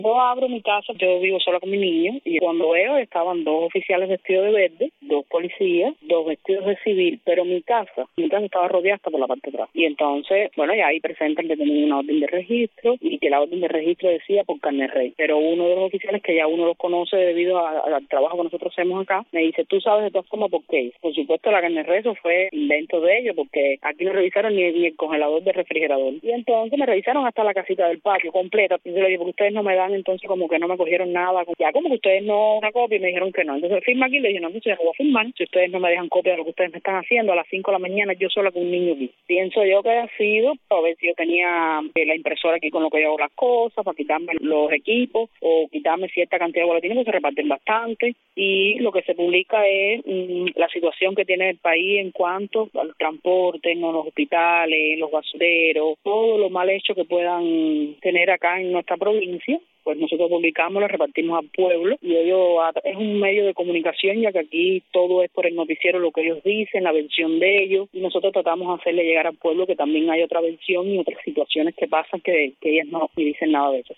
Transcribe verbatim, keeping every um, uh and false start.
Yo abro mi casa, yo vivo sola con mi niño, y cuando veo estaban dos oficiales vestidos de verde, dos policías, dos vestidos de civil, pero mi casa, mi casa estaba rodeada hasta por la parte de atrás. Y entonces, bueno, ya ahí presentan que tenían una orden de registro y que la orden de registro decía por carnet rey. Pero uno de los oficiales, que ya uno los conoce debido a, a, al trabajo que nosotros hacemos acá, me dice, tú sabes de todas formas por qué. Por supuesto, la carnet rey, eso fue invento de ellos, porque aquí no revisaron ni, ni el congelador del refrigerador. Y entonces me revisaron hasta la casita del patio completa. Y yo le dije, porque ustedes no me dan, entonces como que no me cogieron nada. Ya como que ustedes no una copia, y me dijeron que no. Entonces firma aquí, le dije, no, entonces no voy a firmar. Si ustedes no me dejan copia de lo que ustedes me están haciendo a las cinco de la mañana, yo sola con un niño aquí. Pienso yo que ha sido, a ver si yo tenía eh, la impresora aquí con lo que yo hago las cosas, para quitarme los equipos, o quitarme cierta cantidad de boletines, que se reparten bastante. Y lo que se publica es mmm, la situación que tiene el país en cuanto al transporte, en los hospitales, los basureros, todo lo mal hecho que puedan tener acá en nuestra provincia. Pues nosotros publicamos, lo repartimos al pueblo, y ellos, es un medio de comunicación, ya que aquí todo es por el noticiero, lo que ellos dicen, la versión de ellos, y nosotros tratamos de hacerle llegar al pueblo que también hay otra versión y otras situaciones que pasan que, que ellas no dicen nada de eso.